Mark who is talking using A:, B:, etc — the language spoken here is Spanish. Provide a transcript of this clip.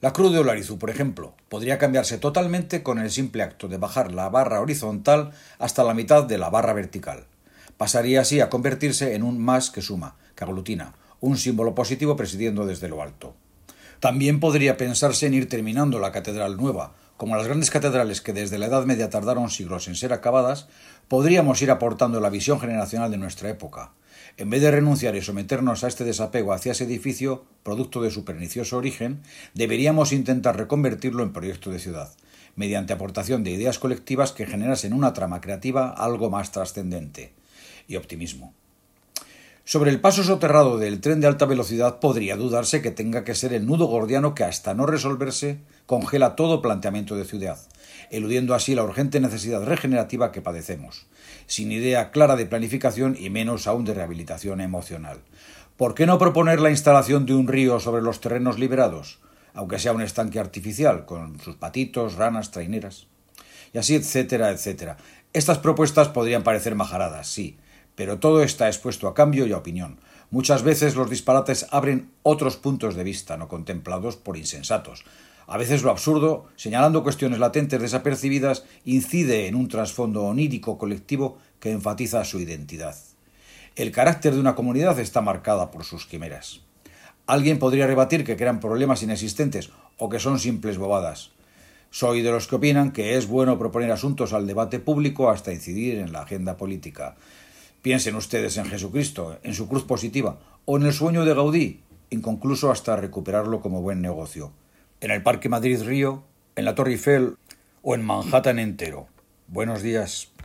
A: La cruz de Olarizu, por ejemplo, podría cambiarse totalmente con el simple acto de bajar la barra horizontal hasta la mitad de la barra vertical. Pasaría así a convertirse en un más que suma, que aglutina, un símbolo positivo presidiendo desde lo alto. También podría pensarse en ir terminando la catedral nueva. Como las grandes catedrales que desde la Edad Media tardaron siglos en ser acabadas, podríamos ir aportando la visión generacional de nuestra época. En vez de renunciar y someternos a este desapego hacia ese edificio, producto de su pernicioso origen, deberíamos intentar reconvertirlo en proyecto de ciudad, mediante aportación de ideas colectivas que generasen una trama creativa algo más trascendente. Y optimismo. Sobre el paso soterrado del tren de alta velocidad podría dudarse que tenga que ser el nudo gordiano que, hasta no resolverse, congela todo planteamiento de ciudad, eludiendo así la urgente necesidad regenerativa que padecemos, sin idea clara de planificación y menos aún de rehabilitación emocional. ¿Por qué no proponer la instalación de un río sobre los terrenos liberados, aunque sea un estanque artificial, con sus patitos, ranas, traineras? Y así, etcétera, etcétera. Estas propuestas podrían parecer majaradas, sí, pero todo está expuesto a cambio y a opinión. Muchas veces los disparates abren otros puntos de vista no contemplados por insensatos. A veces lo absurdo, señalando cuestiones latentes desapercibidas, incide en un trasfondo onírico colectivo que enfatiza su identidad. El carácter de una comunidad está marcada por sus quimeras. Alguien podría rebatir que crean problemas inexistentes o que son simples bobadas. Soy de los que opinan que es bueno proponer asuntos al debate público hasta incidir en la agenda política. Piensen ustedes en Jesucristo, en su cruz positiva, o en el sueño de Gaudí, inconcluso hasta recuperarlo como buen negocio. En el Parque Madrid-Río, en la Torre Eiffel o en Manhattan entero. Buenos días.